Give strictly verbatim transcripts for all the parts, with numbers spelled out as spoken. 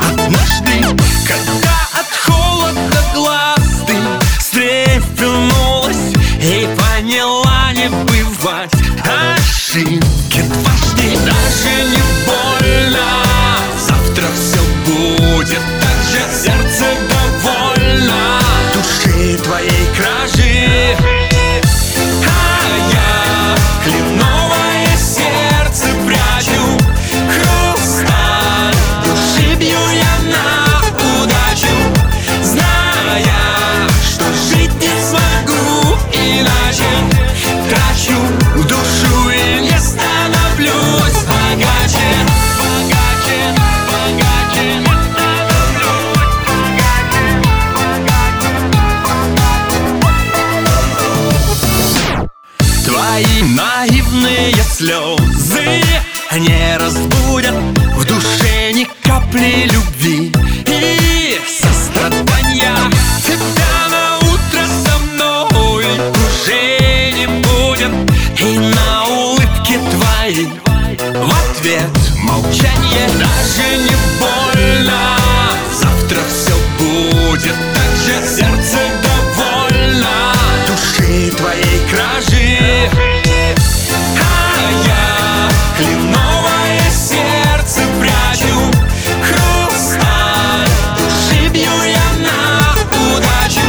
Однажды, когда от холода глаз ты встрепенулась и поняла, не бывать ошибки дважды. Даже не больно, завтра все будет так же. Сердце довольно души твоей кражи. А я кленовое сердце прячу, хрусталь души бью я на удачу, зная, что жить не смогу иначе. Трачу душу и не становлюсь богаче. Богаче, богаче, не становлюсь богаче. Твои наивные слезы не разбудят в душе ни капли любви и сострадания. Тебя на утро со мной уже не будет, и на улыбки твои в ответ молчание. Даже не больно, завтра все будет так же. Сердце довольно души твоей кражи. А я кленовое сердце прячу, хрусталь души бью я на удачу,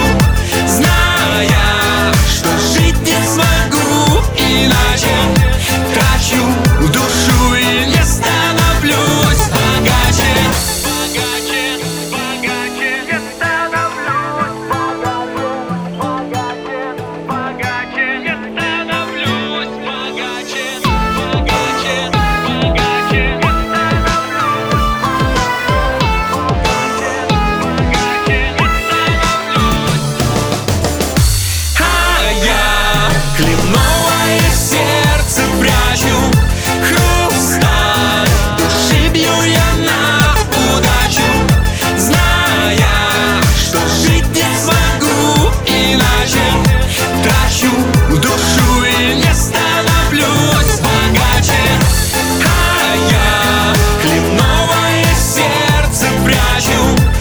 зная, что жить не смогу иначе. Трачу душу и не становлюсь богаче. Богаче, богаче, не становлюсь богаче. Богаче, не становлюсь богаче. Богаче, богаче, не становлюсь богаче. А я кленовое сердце прячу, хрусталь души бью я на удачу, зная, что жить не смогу иначе. Трачу душу и не становлюсь богаче. А я кленовое сердце прячу,